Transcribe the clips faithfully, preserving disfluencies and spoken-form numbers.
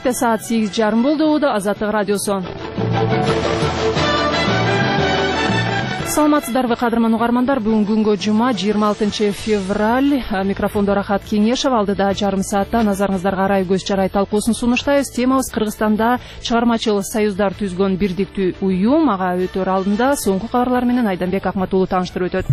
Кечте саат сегиз жарым болду. Азаттык радиосу. Саламатсыздарбы кадырман угармандар, бүгүн күнгө жума жыйырма алтынчы февраль. Микрофондо Рахат Кеңешев, алдыда жарым саатта назарыңыздарга арай көз жарай талкуусун сунуштайбыз. Темабыз Кыргызстанда чыгармачыл союздар түзгөн бирдиктүү уюм. Ага өтөр алдында соңку кабарлар менен Айданбек Акматуулу тааныштырып өтөт.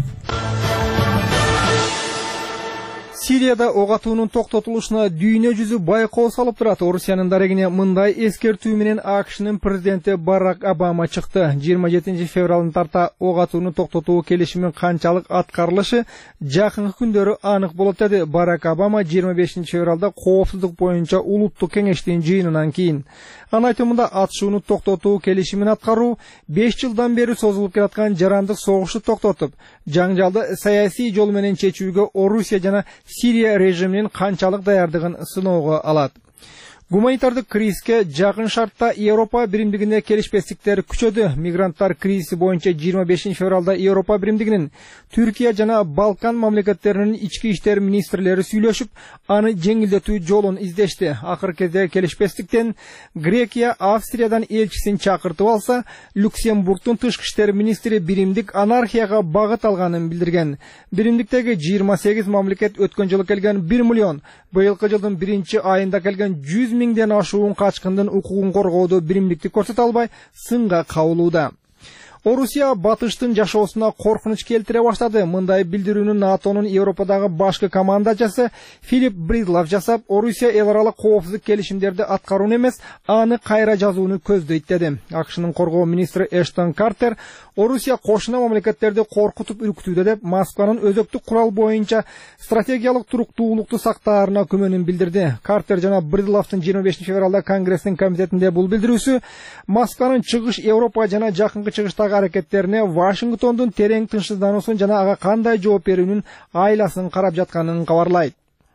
Сирияда ок атуунун токтотулушуна дүйнө жүзү байкоо салып турат. Орусиянын дарегине мындай эскертүү менен АКШнын президенти Барак Обама чыкты. жыйырма жетинчи февралдын тарта ок атууну токтотуу келишимин канчалык аткарылышы жакынкы күндөрү анык болот деди Барак Обама жыйырма бешинчи февралда коопсуздук боюнча улуттук кеңештин жыйынынан кийин. Анын айтымында атышууну токтотуу келишимин аткаруу беш жылдан бери созулуп келаткан жарандык согушту токтотуп, жаңжалды саясий жол менен чечүүгө Орусия жана Сирия режиминин канчалык даярдыгын сыноого алат. Гуманитардык кризиске жакын шартта Европа биримдигине келишпестиктер күчөдү. Мигранттар кризиси боюнча жыйырма бешинчи февралда Европа биримдигинин Түркия жана Балкан мамлекеттеринин ички иштер министрлери сүйлөшүп, аны жеңилдетүү жолун издешти. Акыркы кезде келишпестиктен Грекия Австриядан элчисин чакыртып алса, Люксембургдун тышкы иштер министри биримдик анархияга багыт алганын билдирген. Биримдиктеги жыйырма сегиз мамлекет өткөн жылы келген бир миллион, быйылкы жылдын биринчи айында келген жүз миңден ашуун качкындын укугун коргоодо биримдикти көрсөтө албай сынга кабылууда. Орусия батыштын жашоосуна коркунуч келтире баштады. Мындай билдирүүнү НАТОнун Европадагы башкы командачысы Филипп Бридлов жасап, Орусия эл аралык коопсуздук келишимдерди аткарууну эмес, аны кайра жазууну көздөйт деди. АКШнын коргоо министри Эштон Картер Орусия кошуна мамлекеттерди коркутуп үркүтүүдө деп Москванын өзөктүк курал боюнча стратегиялык туруктуулукту сактаарына күмөнүн билдирди. Картер жана Бридловдун жыйырма бешинчи февралда Конгресстин комитетинде бул билдирүүсү Москванын чыгыш Европа жана жакынкы чыгыштагы аракеттерине Вашингтондун терең тынчсыздануусун жана ага кандай жооп берүүнүн айласын карап жатканын кабарлайт.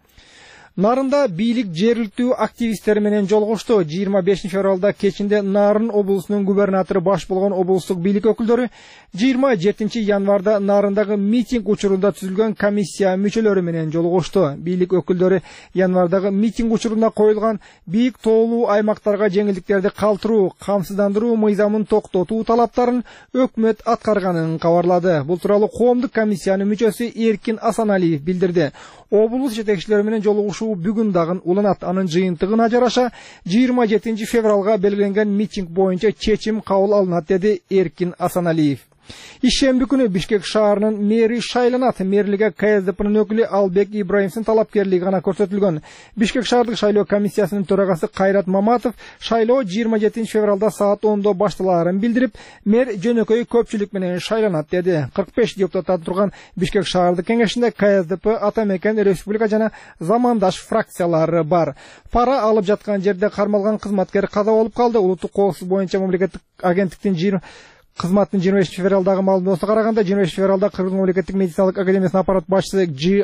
Нарында бийлик жергиликтүү активисттер менен жолугушту. жыйырма бешинчи февралда кечинде Нарын облусунун губернатору баш болгон облустук бийлик өкүлдөрү жыйырма жетинчи январда Нарындагы митинг учурунда түзүлгөн комиссия мүчөлөрү менен жолугушту. Бийлик өкүлдөрү январдагы митинг учурунда коюлган бийик тоолуу аймактарга жеңилдиктерди калтыруу, камсыздандыруу мыйзамын токтотуу талаптарын өкмөт аткарганын кабарлады. Бул тууралуу коомдук комиссиянын мүчөсү Эркин Асаналиев билдирди. Облус жетекчилери менен жолугушуу бүгүн дагы уланат. Анын жыйынтыгына жараша жыйырма жетинчи февралга белгиленген митинг боюнча чечим кабыл алынат, деди Эркин Асаналиев. Ишемби күнү Бишкек шаарынын мэри шайланат. Мэрлиге КСДПнын өкүлү Албек Ибраимовдун талапкерлиги гана көрсөтүлгөн. Бишкек шаардык шайлоо комиссиясынын төрагасы Кайрат Маматов шайлоо жыйырма жетинчи февралда саат ондо башталаарын билдирип, мэр жөнөкөй көпчүлүк менен шайланат деди. кырк беш депутаттан турган Бишкек шаардык кеңешинде КСДП, Ата Мекен Республика жана Замандаш фракциялары бар. Пара алып жаткан жерде кармалган кызматкер каза болуп калды. Улуттук коопсуздук боюнча мамлекеттик агенттиктин жыйырма кызматтын жыйырма бешинчи февралдагы маалыматына караганда, жыйырма бешинчи февралда Кыргыз мамлекеттик медициналык академиясынын аппарат башчысы Г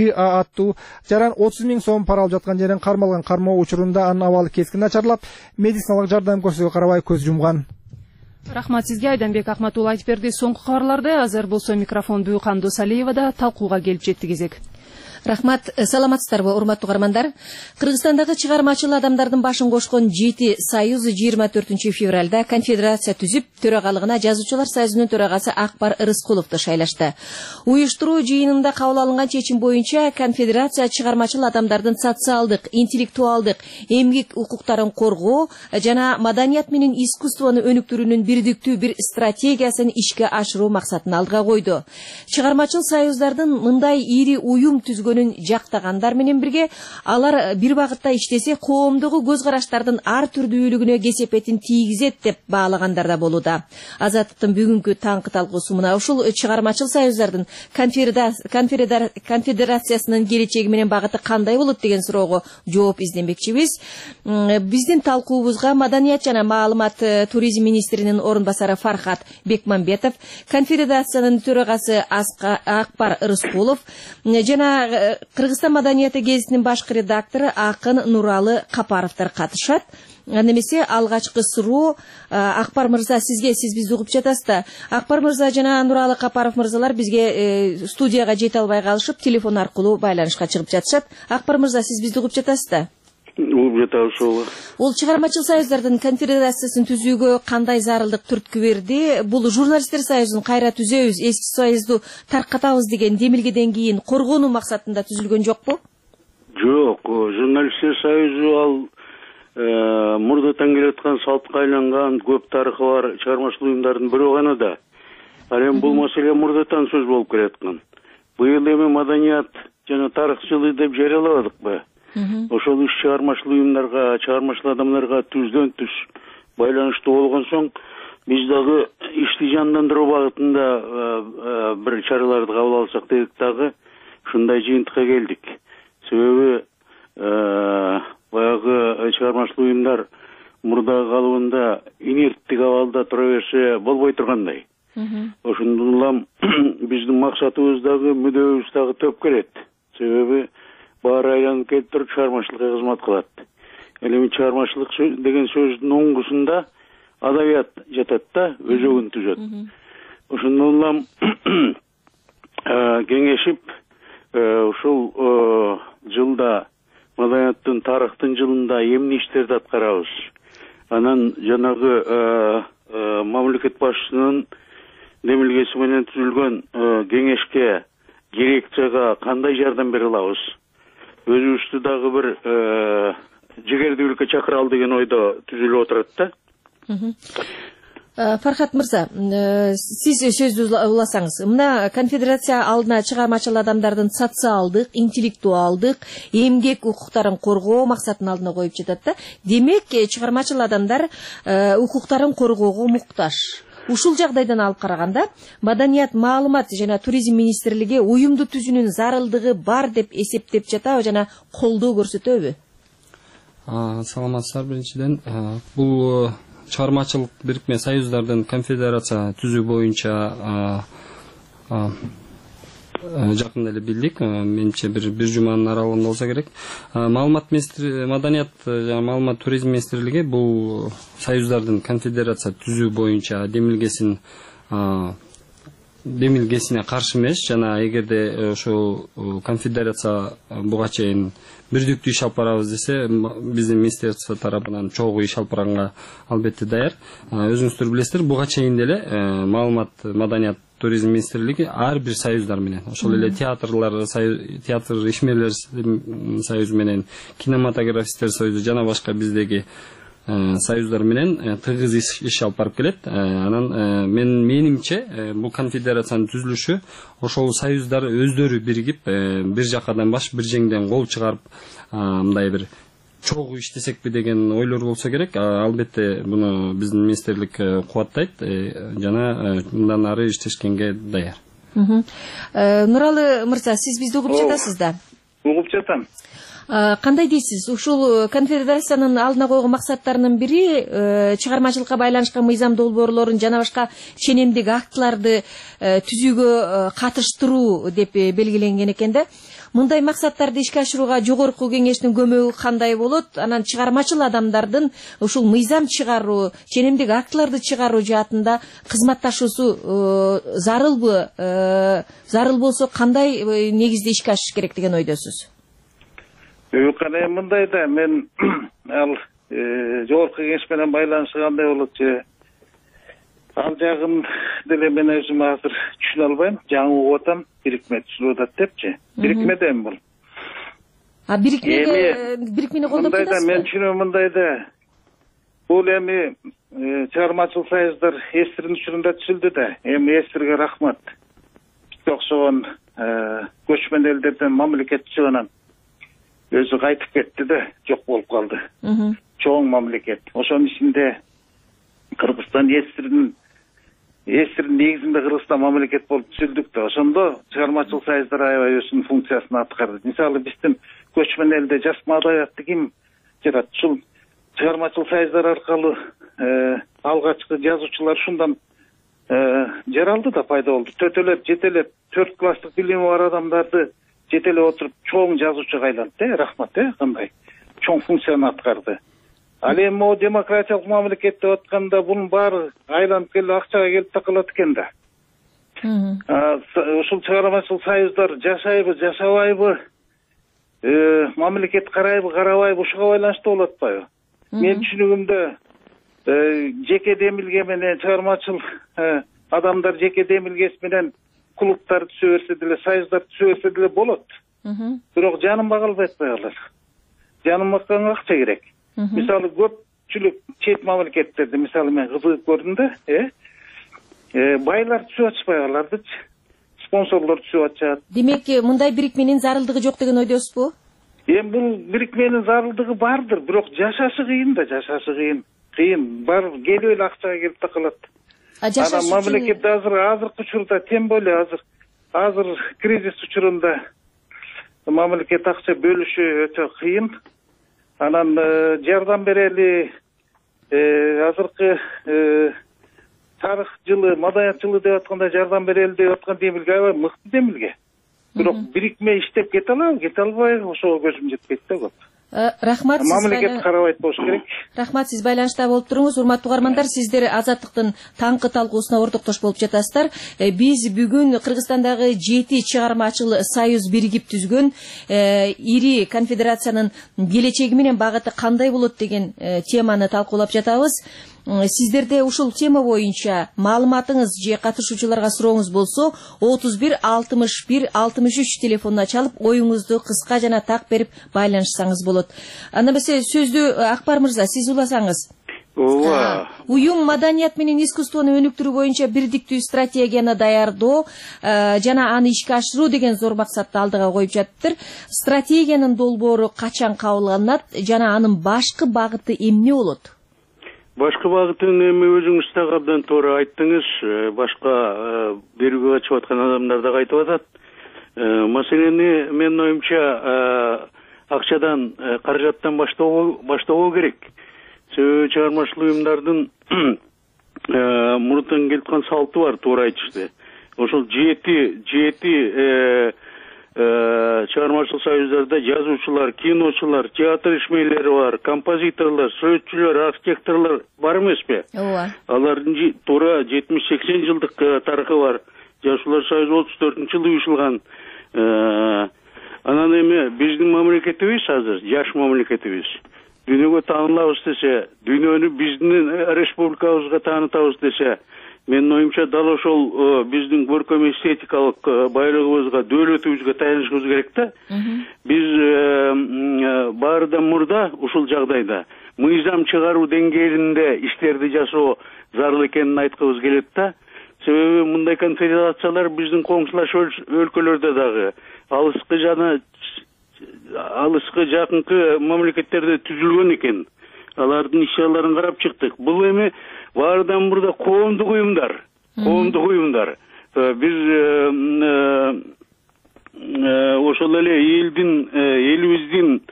А аттуу жаран отуз миң сом пара алып жаткан жерден кармалган. Кармоо учурунда анын абалы кескин начарлап, медициналык жардам көрсөтүүгө карабай көз жумган. Рахмат сизге, Айданбек Акматуулу айтып берди. Соңку кабарларды азыр болсо микрофон Бүйкан Досалиевада талкууга келип жетти кезек. Рахмат, саламатсыздарбы, урматтуу угармандар. Кыргызстандагы чыгармачыл адамдардын башын кошкон жети союз жыйырма төртүнчү февралда конфедерация түзүп, төрагалыгына жазуучулар союзунун төрагасы Акбар Рыскуловду шайлашты. Уюштуруу жыйынында кабыл алынган чечим боюнча конфедерация чыгармачыл адамдардын социалдык, интеллектуалдык, эмгек укуктарын коргоо жана маданият менен искусствону өнүктүрүүнүн бирдиктүү бир стратегиясын ишке ашыруу максатын алдыга койду. Чыгармачыл союздардын мындай ири уюм түзгөн жактагандар менен бирге алар бир багытта иштесе, коомдогу көз караштардын ар түрдүүлүгүнө кесепетин тийгизет деп баалагандар да болууда. Азаттыктын бүгүнкү таңкы талкуусу мына ушул чыгармачыл союздардын конфедерациясынын келечеги менен багыты кандай болот деген суроого жооп издемекчибиз. Биздин талкуубузга маданият жана маалымат туризм министринин орун басары Фархат Бекмамбетов, конфедерациянын төрагасы Акбар Рыскулов жана Кыргызстан маданияты гезитинин башкы редактору Акын Нуралы Капаровдор катышат. Немесе алгачкы суроо Акбар мырза сизге, сиз бизди угуп жатасыз да. Акбар мырза жана Нуралы Капаров мырзалар бизге студияга жете албай калышып, телефон аркылуу байланышка чыгып жатышат. Акбар мырза, сиз бизди угуп жатасыз да. угуп жатабыз ошол. Ол чыгармачыл союздардын конфедерациясын түзүүгө кандай зарылдык түрткү берди? Бул журналисттер союзун кайра түзөбүз, эски союзду таркатабыз деген демилгеден кийин коргонуу максатында түзүлгөн жокпу? Жок, журналисттер союзу ал мурдатан келаткан салтка айланган көп тарыхы бар чыгармачыл уюмдардын бирөө гана да. Ал эми бул маселе мурдатан сөз болуп келаткан. Быйыл эми маданият жана тарых жылы деп жарыялабадыкпы? Ошол иш чыгармачыл уюмдарга, чыгармачыл адамдарга түздөн түз байланыштуу болгон соң, биз дагы ишти жандандыруу багытында бир чараларды кабыл алсак дедик дагы ушундай жыйынтыкка келдик. Себеби баягы чыгармачыл уюмдар мурдагы калыбында инерттик абалда тура берсе болбой тургандай. Ошондон улам биздин максатыбыз дагы, мүдөбүз дагы төп келет. Себеби баары айланып келип туруп чыгармачылыкка кызмат кылат. Эми чыгармачылык деген сөздүн оңгусунда адабият жатат да, өзөгүн түзөт. Ошондон улам кеңешип ушул жылда маданияттын тарыхтын жылында эмне иштерди аткарабыз. Анан жанагы мамлекет башчысынын демилгеси менен түзүлгөн кеңешке, дирекцияга кандай жардам бере алабыз? Өзүбүздү дагы бир жигердүүлүккө чакыра ал деген ойдо түзүлүп отурат да. Фархат мырза, сиз сөздү уласаңыз, мына конфедерация алдына чыгармачыл адамдардын социалдык, интеллектуалдык, эмгек укуктарын коргоо максатын алдына коюп жатат да. Демек, чыгармачыл адамдар укуктарын коргоого муктаж. Ушул жагдайдан алып караганда, Маданият, маалымат жана туризм министрлиги уюмду түзүүнүн зарылдыгы бар деп эсептеп жатабы жана колдоо көрсөтөбү? Саламатсыздар, биринчиден бул чыгармачылык бирикме союздардын конфедерация түзүү боюнча жакында эле билдик. Менимче бир бир жуманын аралыгында болсо керек. Маалымат министри, Маданият жана маалымат туризм министрлиги бул союздардын конфедерация түзүү боюнча демилгесин демилгесине каршы эмес, жана эгерде ошол конфедерация буга чейин бирдиктүү иш алып барабыз десе, биздин министерство тарабынан чогуу иш алып барганга албетте даяр. Өзүңүздөр билесиздер, буга чейин деле маалымат, маданият, туризм министрлиги ар бир союздар менен, ошол эле театрлар, театр ишмерлер союзу менен, кинематографисттер союзу жана башка биздеги союздар менен тыгыз иш алып барып келет. Анан мен менимче бул конфедерациянын түзүлүшү ошол союздар өздөрү биригип, бир жакадан баш, бир жеңден кол чыгарып, мындай бир чогуу иштесекпи деген ойлор болсо керек. Албетте буну биздин министрлик кубаттайт жана мындан ары иштешкенге даяр. Нуралы мырза, сиз бизди угуп жатасыз да? Угуп жатам. Кандай дейсиз? Ушул конфедерациянын алдына койгон максаттарынын бири чыгармачылыкка байланышкан мыйзам долбоорлорун жана башка ченемдик актыларды түзүүгө катыштыруу деп белгиленген экен да. Мындай максаттарды ишке ашырууга жогорку кеңештин көмөгү кандай болот? Анан чыгармачыл адамдардын ушул мыйзам чыгаруу, ченемдик актыларды чыгаруу жаатында кызматташуусу зарылбы? Зарыл болсо кандай негизде ишке ашыш керек деген ойдосуз? Кана мындай да, мен ал жогорку кеңеш менен байланышы кандай болот же ал жагын деле мен өзүм азыр түшүнө албайм. Жаңы угуп атам, бирикме түзүлүп атат депчи. Бирикмеден бул. А бирикмеге бирикмени колдоп жатасызбы? Мындай да, мен түшүнөм мындай да. Бул эми чыгармачыл союздар эстирдин учурунда түзүлдү да. Эми эстирге рахмат. Бизге окшогон көчмөн элдерден мамлекетчи анан өзү кайтып кетти да, жок болуп калды. Чоң мамлекет. Ошонун ичинде Кыргызстан эстирдин эстирдин негизинде Кыргызстан мамлекет болуп түзүлдүк да. Ошондо чыгармачыл союздар аябай өзүнүн функциясын аткарды. Мисалы биздин көчмөн элде жазма адабиятты ким жарат? Ушул чыгармачыл союздар аркылуу алгачкы жазуучулар ушундан жаралды да, пайда болду. Төтөлөп, жетелеп, төрт класстык билими бар адамдарды жетелеп отуруп чоң жазуучуга айланды, рахмат, кандай чоң функцияны аткарды. Ал эми могу демократиялык мамлекет деп атканда бунун баары айланып келип акчага келип такалат экен да. Ушул чыгармачыл союздар жашайбы, жашабайбы? мамлекет карайбы карабайбы ушуга байланыштуу болуп атпайбы? Мен түшүнүгүмдө жеке демилге менен чыгармачыл адамдар жеке демилгеси менен клубдар түзө берсе деле, союздар түзө берсе деле болот. Бирок жанынбай калбай атпайбы? Жанынбакка акча керек. Мисалы көпчүлүк чет мамлекеттерде, мисалы мен кызыгып көрдүм да, э байлар түзүп атышпайбы алардычы? Спонсорлор түзүп атышат. Демек, мындай бирикменин зарылдыгы жок деген ойдосузбу? Эми бул бирикменин зарылдыгы бардыр, бирок жашашы кыйын да, жашашы кыйын. Кыйын, бар келип эле акчага келип такалат. Анан мамлекет азыр азыркы учурда, тем более азыр азыр кризис учурунда мамлекет акча бөлүшү өтө кыйын. Анан жардам берели, азыркы тарых жылы, маданият жылы деп атканда жардам берели деп аткан демилге аябай мыкты демилге. Бирок бирикме иштеп кете алабы, кете албайбы, ошого көзүм жетпейт да көп. Рахмат. Мамлекет карабайт болуш керек. Рахмат, сиз байланышта болуп туруңуз. Урматтуу угармандар, сиздер Азаттыктын таңкы талкуусуна ортоктош болуп жатасыздар. Биз бүгүн Кыргызстандагы жети чыгармачыл союз биригип түзгөн ири конфедерациянын келечеги менен багыты кандай болот деген теманы талкуулап жатабыз. Сиздерде ушул тема боюнча маалыматыңыз же катышуучуларга сурооңуз болсо, отуз бир алтымыш бир алтымыш үч телефонуна чалып, оюңузду кыска жана так берип байланышсаңыз болот. Анда эмесе сөздү Акбар мырза, сиз уласаңыз. Ооба. Уюм маданият менен искусствону өнүктүрүү боюнча бирдиктүү стратегияны даярдоо жана аны ишке ашыруу деген зор максатты алдыга коюп жатыптыр. Стратегиянын долбоору качан кабыл алынат жана анын башкы багыты эмне болот? Башка багытын эми өзүңүз так абдан туура айттыңыз. Башка берүүгө качып аткан адамдар да айтып атат. Маселени менин оюмча акчадан, каражаттан баштоо керек. Себеби чыгармачыл уюмдардын мурунтан келип аткан салты бар, туура айтышты. Ошол жети жети чыгармачыл союздарда жазуучулар, киночулар, театр ишмерлери бар, композиторлор, сүрөтчүлөр, архитекторлор бар эмеспи? Ооба. Алардын туура жетимиш сексен жылдык тарыхы бар. Жазуучулар союзу отуз төртүнчү жылы уюшулган. Анан эми биздин мамлекетибиз азыр жаш мамлекетибиз. Дүйнөгө таанылабыз десе, дүйнөнү биздин республикабызга таанытабыз десе, менин оюмча дал ошол биздин көркөм эстетикалык байлыгыбызга, дөөлөтүбүзгө таянышыбыз керек да. Биз баарыдан мурда ушул жагдайда мыйзам чыгаруу деңгээлинде иштерди жасоо зарыл экенин айткыбыз келет да. Себеби мындай конфедерациялар биздин коңшулаш өлкөлөрдө дагы алыскы жана алыскы жакынкы мамлекеттерде түзүлгөн экен. Алардын иш-чараларын карап чыктык. Бул эми баарыдан мурда коомдук уюмдар, коомдук уюмдар. Биз ошол эле элдин, элибиздин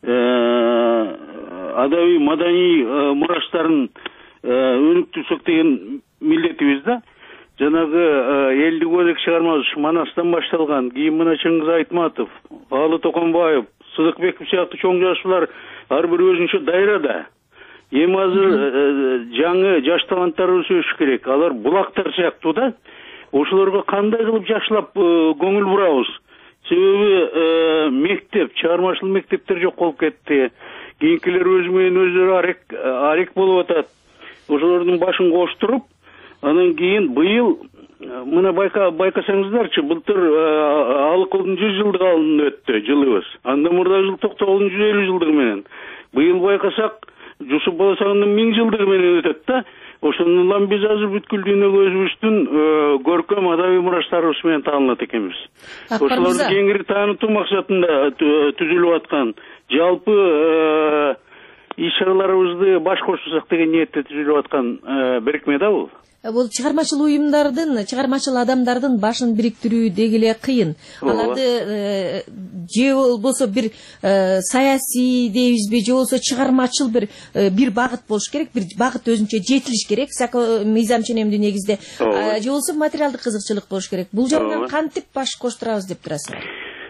адабий маданий мураштарын өнүктүрсөк деген милдетибиз да. Жанагы элдик өзек чыгармасы Манастан башталган, кийин мына Чыңгыз Айтматов, Алы Токонбаев, Сыдыкбеков сыяктуу чоң жазуучулар ар бир өзүнчө дайрада. Эми азыр жаңы жаш таланттарыбыз өсүш керек. Алар булактар сыяктуу да. Ошолорго кандай кылып жакшылап көңүл бурабыз? Себеби мектеп, чыгармачыл мектептер жок болуп кетти. Кийинкилер өзү менен өзү арек арек болуп атат. Ошолордун башын коштуруп, анан кийин быйыл мына байка байкасаңыздарчы, былтыр Алыкылдын жүз жылдык алдын өттү жылыбыз. Андан мурда жыл Токтогулдун жүз элүү жылдыгы менен. Быйыл байкасак Жусуп Баласагындын миң жылдыгы менен өтөт да. Ошондон биз азыр бүткүл дүйнөгө өзүбүздүн көркөм адабий мураштарыбыз менен таанылат экенбиз. Ошолорду кеңири таанытуу максатында түзүлүп аткан жалпы иш-чараларыбызды баш кошсок деген ниетте түзүлүп аткан бирикме да бул. Бул чыгармачыл уюмдардын, чыгармачыл адамдардын башын бириктирүү деги эле кыйын. Аларды же болбосо бир саясий дейбизби, же болбосо чыгармачыл бир бир багыт болуш керек, бир багыт өзүнчө жетилиш керек, мыйзам ченемдүү негизде. Же болбосо материалдык кызыкчылык болуш керек. Бул жагынан кантип баш коштурабыз деп турасыздар?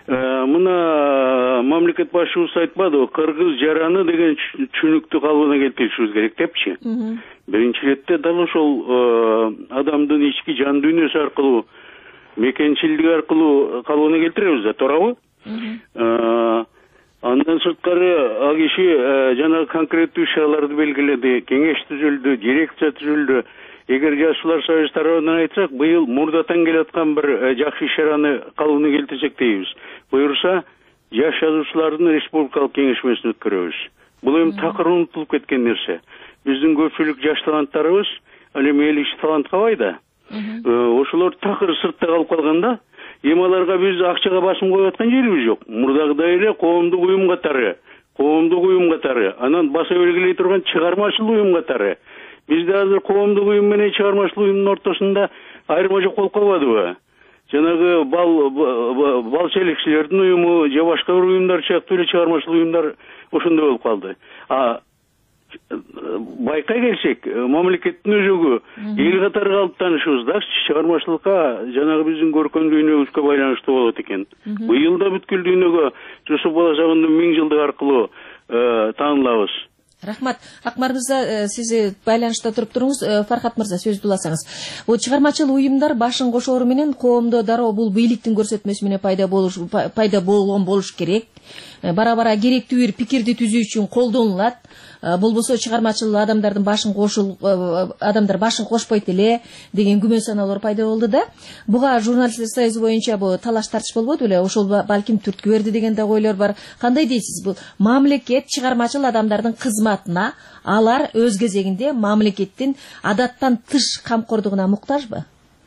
Мына мамлекет башчыбыз айтпадыбы, кыргыз жараны деген түшүнүктү калыбына келтиришибиз керек депчи. Биринчи иретте дал ошол адамдын ички жан дүйнөсү аркылуу, мекенчилдиги аркылуу калыбына келтиребиз да, туурабы? Андан сырткары ал киши жана конкреттүү иш-чараларды белгиледи, кеңеш түзүлдү, дирекция түзүлдү. Эгер Жазуучулар союзу тарабынан айтсак, быйыл мурдатан келаткан бир жакшы иш-чараны калыбына келтирсек дейбиз. Буюрса, жаш жазуучулардын республикалык кеңешмесин өткөрөбүз. Бул эми такыр унутулуп кеткен нерсе. Биздин көпчүлүк жаш таланттарыбыз, ал эми эл иш таланткабай да. Ошолор такыр сыртта калып калганда, эми аларга биз акчага басым коюп аткан жерибиз жок. Мурдагыдай эле коомдук уюм катары, коомдук уюм катары, анан баса белгилей турган чыгармачыл уюм катары. Бизде азыр коомдук уюм менен чыгармачыл уюмдун ортосунда айырма жок болуп калбадыбы? Жанагы бал бал челекчилердин уюму же башка бир уюмдар сыяктуу эле чыгармачыл уюмдар ошондой болуп калды. А байкай келсек, мамлекеттин өзөгү эл катары калып таанышыбыз да чыгармачылыкка жанагы биздин көркөм дүйнөбүзгө байланыштуу болот экен. Быйыл да бүткүл дүйнөгө Жусуп Баласагындын миң жылдык аркылуу таанылабыз. Рахмат. Акмар мырза, сиз байланышта туруп туруңуз. Фархат мырза, сөздү уласаңыз. Бул чыгармачыл уюмдар башын кошоору менен коомдо дароо бул бийликтин көрсөтмөсү менен пайда болуш пайда болгон болуш керек. Бара-бара керектүү бир пикирди түзүү үчүн колдонулат. Болбосо чыгармачыл адамдардын башын кошул адамдар башын кошпойт эле деген күмөн саноолор пайда болду да. Буга журналисттер союзу боюнча бу талаш тартыш болбоду эле? Ошол балким түрткү берди деген да ойлор бар. Кандай дейсиз? Бул мамлекет чыгармачыл адамдардын кызматына, алар өз кезегинде мамлекеттин адаттан тыш камкордугуна муктажбы?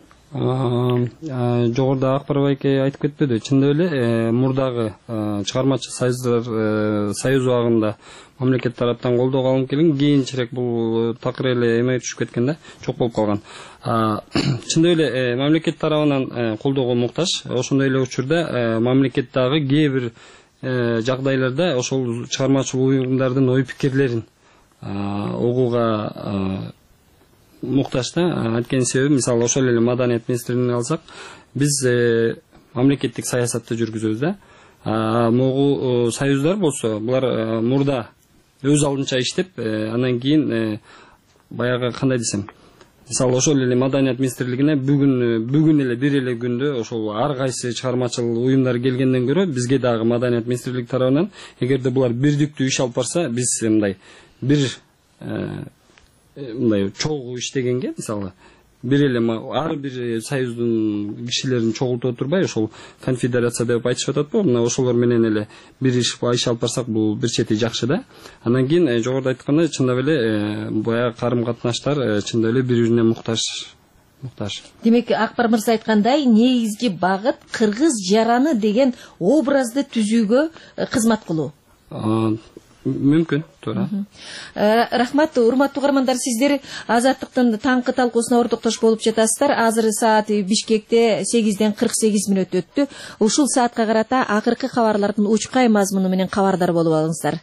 Жогоруда Акбар байке айтып кетпеди. Чындап эле мурдагы чыгармачыл союздар союз убагында мамлекет тараптан колдоо алынып келген, кийинчерээк бул такыр эле эме түшүп кеткен да, жок болуп калган. Чындап эле мамлекет тарабынан колдоого муктаж. Ошондой эле учурда мамлекет дагы кээ бир жагдайларда ошол чыгармачыл уюмдардын ой пикирлерин угууга муктаж да. Айткан себеби, мисалы, ошол эле Маданият министрлигин алсак, биз мамлекеттик саясатты жүргүзөбүз да. Могу союздар болсо, булар мурда өз алдынча иштеп, анан кийин баягы кандай десем, мисалы, ошол эле Маданият министрлигине бүгүн бүгүн эле бир эле күндө ошол ар кайсы чыгармачыл уюмдар келгенден көрө, бизге дагы Маданият министрлиги тарабынан эгерде булар бирдиктүү иш алып барса, биз мындай бир мындай чогуу иштегенге, мисалы, бир эле ар бир союздун кишилерин чогултуп отурбай, ошол конфедерация деп айтышып атат, мына ошолор менен эле бир иш иш алып барсак, бул бир чети жакшы да. Андан кийин жогоруда айткандай, чындап эле баягы карым катнаштар чындап эле бири-бирине муктаж. Муктаж. Демек, Акбар мырза айткандай, негизги багыт кыргыз жараны деген образды түзүүгө кызмат кылуу. Мүмкүн, туура. Рахмат, урматтуу угармандар, сиздер Азаттыктын таңкы талкуусуна ортоктош болуп жатасыздар. Азыр саат Бишкекте сегизден кырк сегиз мүнөт өттү. Ушул саатка карата акыркы кабарлардын учкай мазмуну менен кабардар болуп алыңыздар.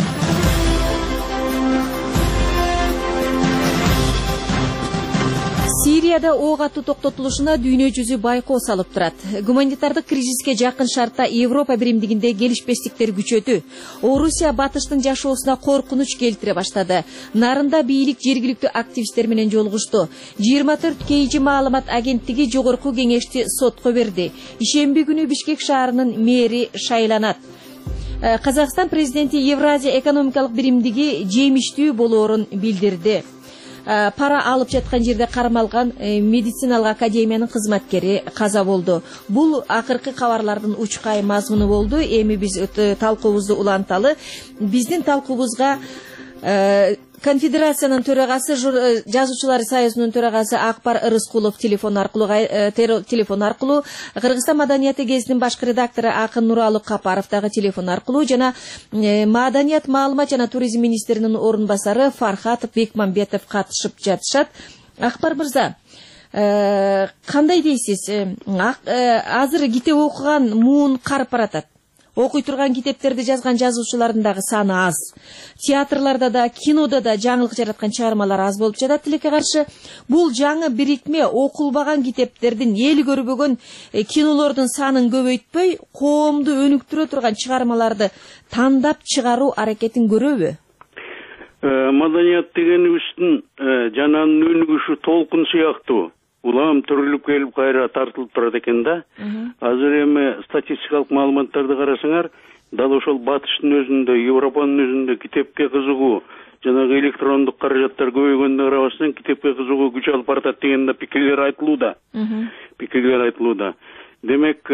Сирияда ок атуу токтотулушуна дүйнө жүзү байкоо салып турат. Гуманитардык кризиске жакын шартта Европа биримдигинде келишпестиктер күчөдү. Орусия батыштын жашоосуна коркунуч келтире баштады. Нарында бийлик жергиликтүү активисттер менен жолугушту. жыйырма төрт кей жи маалымат агенттиги жогорку кеңешти сотко берди. Ишемби күнү Бишкек шаарынын мэри шайланат. Казакстан президенти Евразия экономикалык биримдиги жемиштүү болоорун билдирди. Пара алып жаткан жерде кармалган медициналык академиянын кызматкери каза болду. Бул акыркы кабарлардын учкай мазмуну болду. Эми биз талкуубузду уланталы. Биздин талкуубузга Конфедерациянын төрагасы, Жазуучулар союзунун төрагасы Акбар Рыскулов телефон аркылуу телефон аркылуу, Кыргызстан маданияты гезитинин башкы редактору Акын Нуралы Капаров дагы телефон аркылуу жана Маданият, маалымат жана туризм министринин орун басары Фархат Бекмамбетов катышып жатышат. Акбар мырза, кандай дейсиз? Азыр китеп окуган муун карып баратат. Окуй турган китептерди жазган жазуучулардын дагы саны аз. Театрларда да, кинода да жаңылык жараткан чыгармалар аз болуп жатат. Тилекке каршы, бул жаңы бирикме окулбаган китептердин, эл көрбөгөн кинолордун санын көбөйтпөй, коомду өнүктүрө турган чыгармаларды тандап чыгаруу аракетин көрөбү? Маданият дегенибиздин жананын өнүгүшү толкун сыяктуу улам төрүлүп келип кайра тартылып турат экен да. Азыр эми статистикалык маалыматтарды карасаңар, дал ошол батыштын өзүндө, Европанын өзүндө китепке кызыгуу, жанагы электрондук каражаттар көбөйгөнүнө карабастан китепке кызыгуу күч алып баратат деген да пикирлер айтылууда. Пикирлер айтылууда. Демек,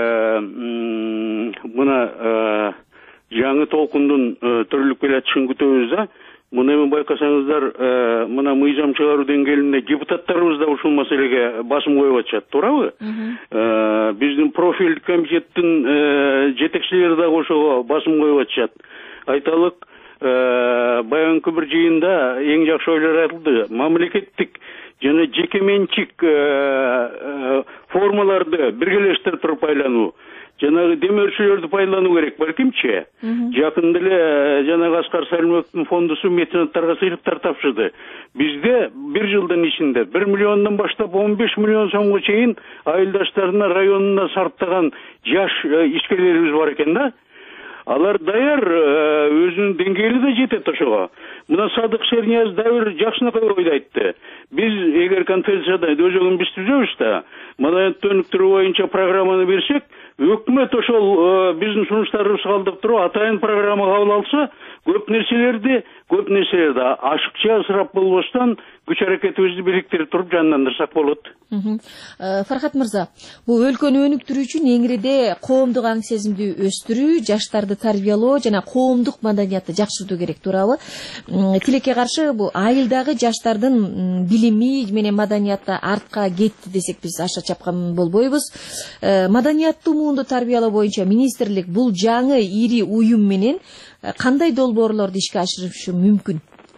мына жаңы толкундун төрөлүп келатышын күтөбүз да. Муну эми байкасаңыздар, мына мыйзам чыгаруу деңгээлинде депутаттарыбыз да ушул маселеге басым коюп атышат, туурабы? Биздин профилдик комитеттин жетекчилери дагы ошого басым коюп атышат. Айталык, баягы бир жыйында эң жакшы ойлор айтылды. Мамлекеттик жана жеке менчик формаларды биргелештирип туруп байлануу. Жанагы демөөрчүлөрдү пайдалануу керек, балкимчи. Жакында эле жанагы Аскар Салимовдун фондусу меценаттарга сыйлыктар тапшырды. Бизде бир жылдын ичинде бир миллиондон баштап он беш миллион сомго чейин айылдаштарына районуна сарптаган жаш ишкерлерибиз бар экен да. Алар даяр, өзүнүн деңгээли да жетет ошого. Мына Садык Шернияз дагы жакшынакай ойду айтты. Биз эгер конференцияда өзөгүн биз түзөбүз да, маданиятты өнүктүрүү боюнча программаны берсек, өкмөт ошол биздин сунуштарыбызды калдырып туруп атайын программа кабыл алса, көп нерселерди, көп нерселерди ашыкча ысырап болбостон күч аракетибизди бириктирип туруп жандандырсак болот. Фархат мырза, бул өлкөнү өнүктүрүү үчүн эңириде коомдук аң сезимди өстүрүү, жаштарды тарбиялоо жана коомдук маданиятты жакшыртуу керек, туурабы? Тилекке каршы бул айылдагы жаштардын билими менен маданиятта артка кетти десек биз аша чапкан болбойбуз. Маданиятты умунду тарбиялоо боюнча министрлик бул жаңы ири уюм менен кандай долбоорлорду ишке ашырышы мүмкүн?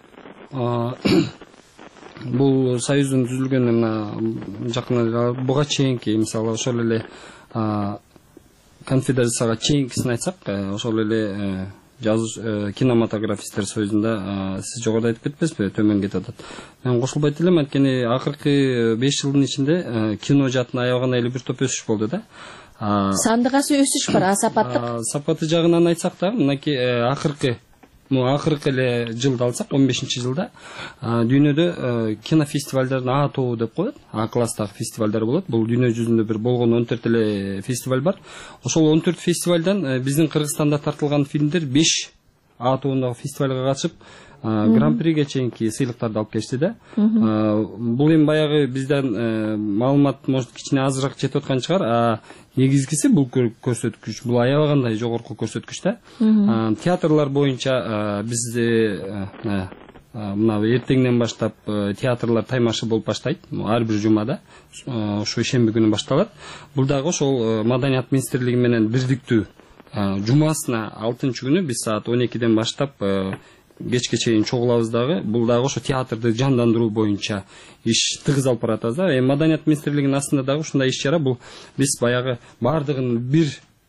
Бул союздун түзүлгөнүнө мына жакын буга чейинки, мисалы ошол эле конфедерацияга чейинкисин айтсак, ошол эле жазуу кинематографисттер союзунда сиз жогоруда айтып кетпесизби, төмөн кетип атат. Мен кошулбайт элем, анткени акыркы беш жылдын ичинде кино жаатын аябаган эле бир топ өсүш болду да. Сандыгасы өсүш бар, а сапаттык? Сапаты жагынан айтсак да, мынакей акыркы акыркы эле жылды алсак, он бешинчи жылда дүйнөдө кинофестивалдардын А тобу деп коет, А класстагы фестивалдар болот. Бул дүйнө жүзүндө бир болгон он төрт эле фестиваль бар. Ошол он төрт фестивалдан биздин Кыргызстанда тартылган фильмдер беш А тобундагы фестивалга катышып, гран-приге чейинки сыйлыктарды алып келишти да. Бул эми баягы бизден маалымат может кичине азыраак жетип аткан чыгар, а негизгиси бул көрсөткүч, бул аябагандай жогорку көрсөткүч да. Театрлар боюнча бизде мына эртеңден баштап театрлар таймашы болуп баштайт. Ар бир жумада, ушу шемби күнү башталат. Бул дагы ошол маданият министрлиги менен бирдиктүү жумасына алтынчы күнү биз саат он экиден баштап кечке чейин чогулабыз дагы. Бул дагы ошо театрды жандандыруу боюнча иш тыгыз алып баратабыз да. Маданият министрлигинин астында дагы ушундай иш чара. Бул биз баягы бардыгын бир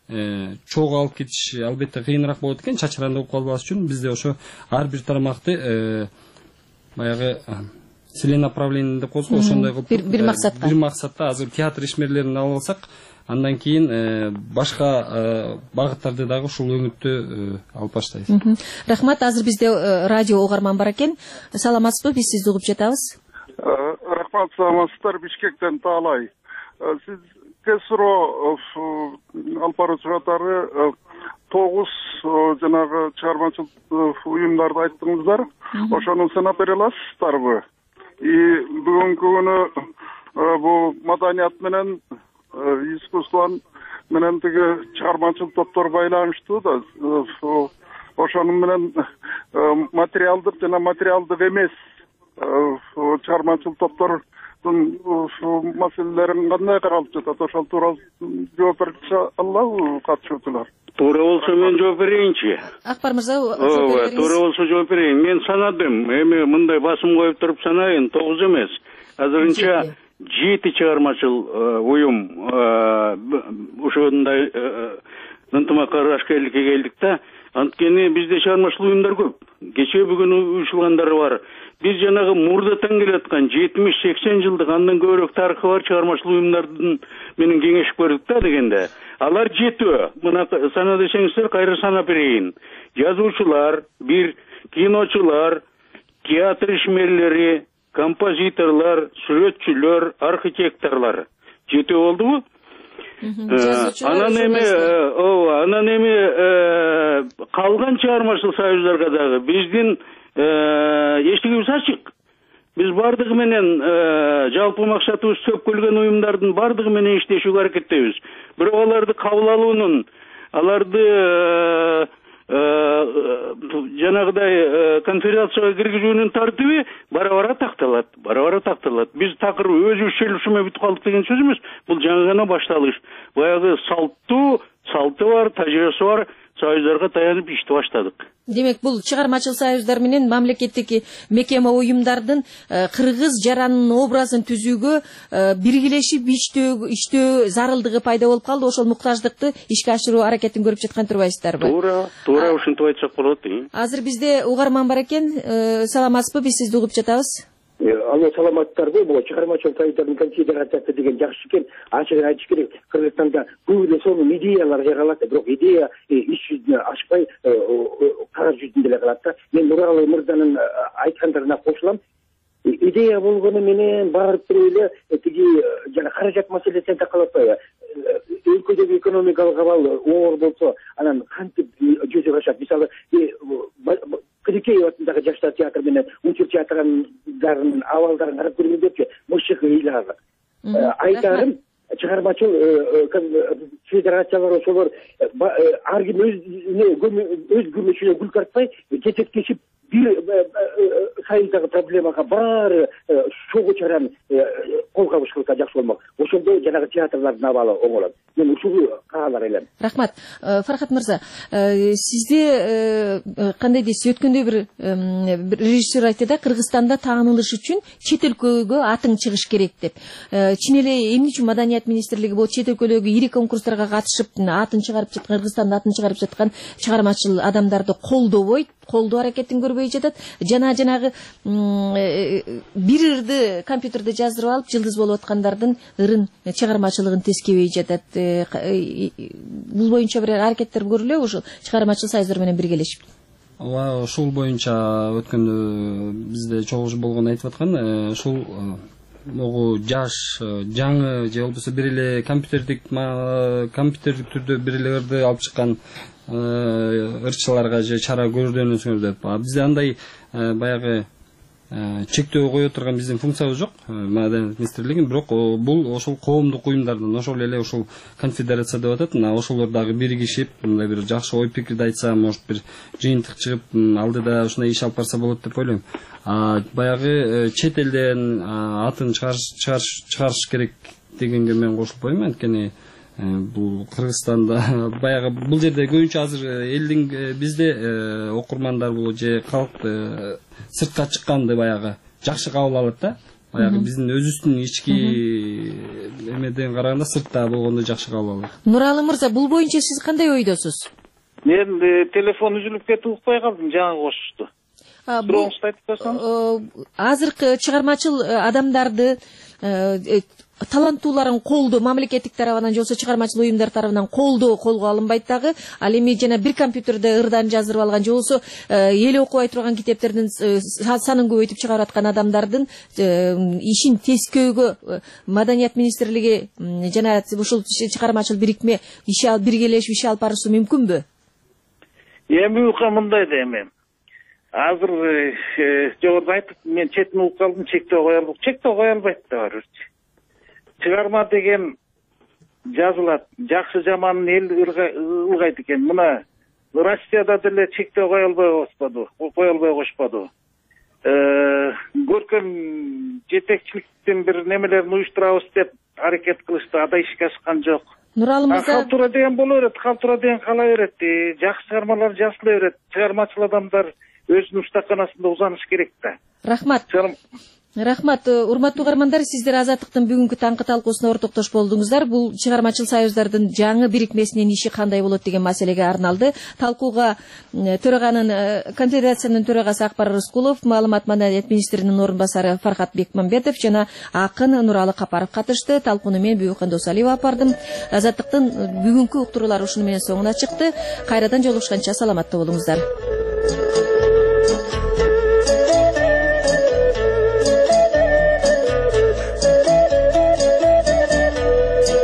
чогуу алып кетиш албетте кыйыныраак болот экен, чачыранда болуп калбаш үчүн бизде ошо ар бир тармакты баягы целенаправление деп коебуз, ошондой кылып бир максатка бир максатта азыр театр ишмерлерин алып алсак, андан кийин башка багыттарды дагы ушул өңүттө алып баштайбыз. Рахмат. Азыр бизде радио угарман бар экен. Саламатсызбы? Биз сизди угуп жатабыз. Рахмат, саламатсыздар. Бишкектен Таалай. Сиз КСРО алып баруучу катары тогуз жанагы чыгармачыл уюмдарды айттыңыздар. Ошону санап бере аласыздарбы? Бүгүнкү күнү бул маданият менен искусство менен тиги чыгармачыл топтор байланыштуу да. Ошону менен материалдык жана материалдык эмес чыгармачыл топтордун маселелерин кандай каралып жатат? Ошол тууралуу жооп бере алабы катышуучулар? Туура болсо мен жооп берейинчи. Акбар мырза, ооба, туура болсо жооп берейин. Мен санадым, эми мындай басым коюп туруп санайын, тогуз эмес. Азырынча жети чыгармачыл уюм ошондой ынтымакка аралашкерликке келдик да. Анткени бизде чыгармачыл уюмдар көп. Кечээ бүгүн уюшулгандары бар. Биз жанагы мурдатан келаткан жетимиш сексен жылдык андан көбүрөөк тарыхы бар чыгармачыл уюмдардын менен кеңешип көрдүк да дегенде. Алар жетөө. Мына сана десеңиздер, кайра санап берейин. Жазуучулар, бир киночулар, театр ишмерлери, композиторлор, сүрөтчүлөр, архитекторлор жетөө болдубу? Анан эми ооба анан эми калган чыгармачылык союздарга дагы биздин эшигибиз ачык. Биз бардыгы менен жалпы максатыбыз көпкөлгөн уюмдардын бардыгы менен иштешүүгө аракеттейбиз. Бирок аларды кабыл алуунун, аларды жанагыдай конфедерацияга киргизүүнүн тартиби бара-бара такталат, бара-бара такталат. Биз такыр өзүбүз шелушума бүтүп калдык деген сөз эмес. Бул жаңы гана башталыш. Баягы салттуу, салты бар, тажрыйбасы бар союздарга таянып ишти баштадык. Демек, бул чыгармачыл союздар менен мамлекеттик мекеме уюмдардын кыргыз жаранынын образын түзүүгө биргелешип иштөө иштөө зарылдыгы пайда болуп калды. Ошол муктаждыкты ишке ашыруу аракетин көрүп жаткан турбайсыздарбы? Туура, туура ушинтип айтсак болот. Азыр бизде угарман бар экен. Саламатсызбы? Биз сизди угуп жатабыз. Аны саламаттарбы, бул чыгармачыл союздардын конфедерациясы деген жакшы экен. Ачыгын айтыш керек. Кыргызстанда көп эле сонун идеялар жайгалат, бирок идея иш жүзүнө ашпай, кагаз жүзүндө эле калат да. Мен Нуралы мырзанын айткандарына кошулам. Идея болгону менен барып эле тиги жана каражат маселесин такалап атпайбы? Өлкөдөгү экономикалык абал оор болсо, анан кантип жүзүгө ашат? Мисалы, Кырикеев атындагы жаштар театр менен Учур театрынын абалдарын карап көргөндөрчү мышык ыйлаалы. Айтарым, чыгармачыл федерациялар ошолор ар ким өз күмүшүнө гүл тартпай, жетектешип бир союздагы проблемага баары чогуу чараны кол кабыш кылса жакшы болмок. Ошондо жанагы театрлардын абалы оңолот. Мен ушул каалар элем. Рахмат. Фархат мырза, сизде кандай дейсиз? Өткөндө бир режиссер айтты да, Кыргызстанда таанылыш үчүн чет өлкөгө атың чыгыш керек деп. Чын эле эмне үчүн Маданият министрлиги бул чет өлкөлөргө ири конкурстарга катышып, атын чыгарып жаткан, Кыргызстанда атын чыгарып жаткан чыгармачыл адамдарды колдобойт, колдоо аракетин көрбөй жатат. Жана жанагы бир ырды компьютерде жаздырып алып, жылдыз болуп аткандардын ырын чыгармачылыгын тескебей жатат. Бул боюнча бир аракеттер көрүлөбү ошол чыгармачыл союздар менен биргелешип? Ооба, ушул боюнча өткөндө бизде чогуу болгон айтып аткан, ушул могу жаш, жаңы же болбосо бир эле компьютердик компьютердик түрдө бир эле ырды алып чыккан ырчыларга же чара көрүлөсүңөр деп. Бизде андай баягы чектөө кое турган биздин функциябыз жок, Маданият министрлигинин, бирок бул ошол коомдук уюмдардын, ошол эле ошол конфедерация деп атат, ошолор дагы биригишип, мындай бир жакшы ой пикирди айтса, может бир жыйынтык чыгып, алдыда ушундай иш алып барса болот деп ойлойм. Баягы чет элден атын чыгарыш керек дегенге мен кошулбойм, анткени бул Кыргызстанда баягы бул жерде көбүнчө азыр элдин бизде окурмандар бул же калк сыртка чыкканды баягы жакшы кабыл алат да. Баягы биздин өзүбүздүн ички эмеден караганда сыртта болгондо жакшы кабыл алат. Нуралы мырза, бул боюнча сиз кандай ойдосуз? Мен телефон үзүлүп кетип укпай калдым, жаңы кошушту. Сурооңузду айтып берсеңиз. Азыркы чыгармачыл адамдарды таланттууларын колдоо мамлекеттик тарабынан же болбосо чыгармачыл уюмдар тарабынан колдоо колго алынбайт дагы. Ал эми жана бир компьютерде ырдан жаздырып алган же болбосо эл окубай турган китептердин санын көбөйтүп чыгарып аткан адамдардын ишин тескөөгө Маданият министрлиги жана ушул чыгармачыл бирикме иш алып биргелешип иш алып барышуу мүмкүнбү? Эми ука мындай да эми. Азыр жогоруда айтып, мен четин угуп калдым, чектөө кое албайт. Чектөө кое албайт да барыбир. Чыгарма деген жазылат. Жакшы жаманын эл ылгайт экен. Мына Россияда деле чектөө кое албай койбоду, кое албай коюшпаду. Көркөм жетекчиликтин бир немелерин уюштурабыз деп аракет кылышты, ада ишке ашкан жок. Нуралы мырза, калтура деген боло берет, калтура деген кала берет. Жакшы чыгармалар жазыла берет. Чыгармачыл адамдар өзүнүн устаканасында узаныш керек да. Рахмат. Рахмат, урматтуу угармандар, сиздер Азаттыктын бүгүнкү таңкы талкуусуна ортоктош болдуңуздар. Бул чыгармачыл союздардын жаңы бирикмесинин иши кандай болот деген маселеге арналды. Талкууга төраганын конфедерациянын төрагасы Акбар Рыскулов, маалымат Маданият министринин орун басары Фархат Бекмамбетов жана акын Нуралы Капаров катышты. Талкууну мен Бүйөкөн Досалиева алып бардым. Азаттыктын бүгүнкү уктуруулары ушуну менен соңуна чыкты. Кайрадан жолугушканча саламатта болуңуздар.